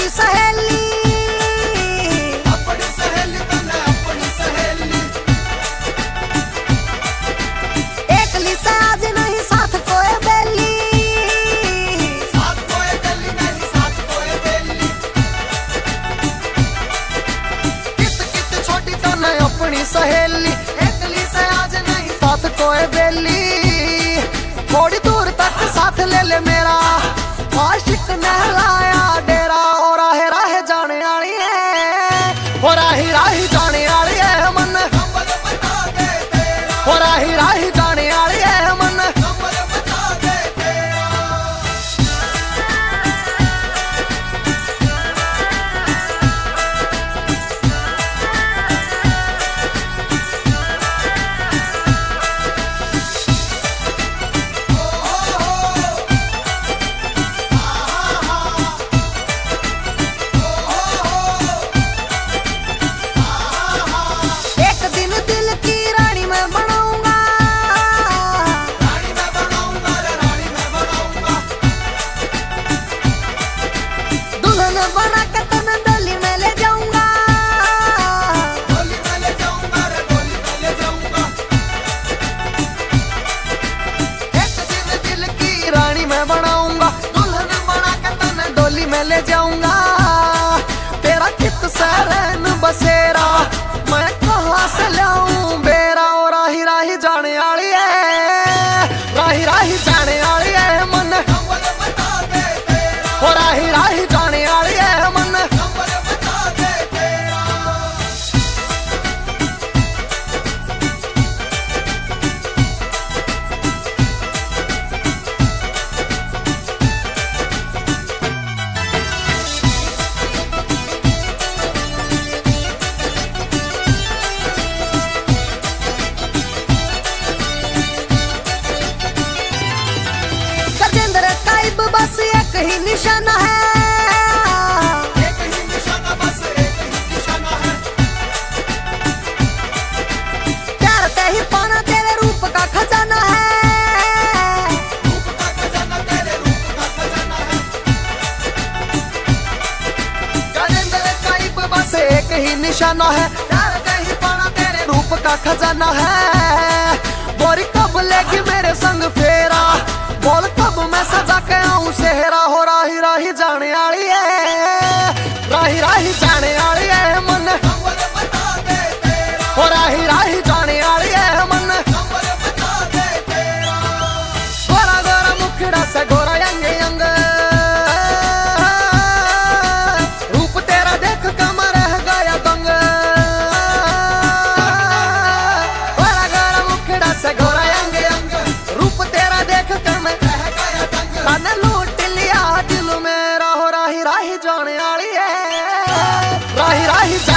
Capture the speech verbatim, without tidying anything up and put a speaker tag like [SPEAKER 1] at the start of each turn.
[SPEAKER 1] सहेली
[SPEAKER 2] अपनी सहेली तने अपनी सहेली
[SPEAKER 1] एकली से आज नहीं साथ कोई बेली
[SPEAKER 2] साथ कोई बेली नहीं साथ कोई बेली कित कित छोटी तने अपनी सहेली एकली से आज नहीं साथ कोई बेली थोड़ी दूर तक साथ ले ले मेरा आशिक नहलाया डेरा और राहे राहे जाने वाली है और राही राही जाने वाली है मन और राही राही जाने वाली है मन
[SPEAKER 1] बना के तने डोली में ले जाऊंगा
[SPEAKER 2] डोली में ले जाऊंगा रे डोली में ले जाऊंगा एक दिन दिल की रानी मैं बनाऊंगा दुल्हन बना के तने डोली में ले जाऊंगा तेरा कित सहरन बसेरा मैं कहां से लाऊं बेरा और राही राही जाने वाली है राही राही जाने वाली है मन और राही राही जाने वाली है मन
[SPEAKER 1] गजेंद्र काइब बस एक ही निशाना है
[SPEAKER 2] एक ही निशाना बस एक ही निशाना है
[SPEAKER 1] प्यार ते ही पाना तेरे रूप का खजाना है
[SPEAKER 2] रूप का खजाना तेरे रूप का खजाना है गजेंद्र काइब बस एक ही निशाना है प्यार ते ही पाना तेरे रूप का खजाना है बोरी कब लेगी मेरे संग फेरा बोल कब मैं सजा के आऊं सेहरा हो राही राही जाने वाली है राही राही जाने वाली है मन हो राही राही जाने वाली है मन गोरा गोरा मुखड़ा से गोरा यंग यंग रूप तेरा देख कम रह गया दंग गोरा गोरा मुखड़ा से गोरा यंग यंग रूप तेरा देख कर मैं मैंने लूट लिया दिल मेरा हो राही राही जाने वाली है राही राही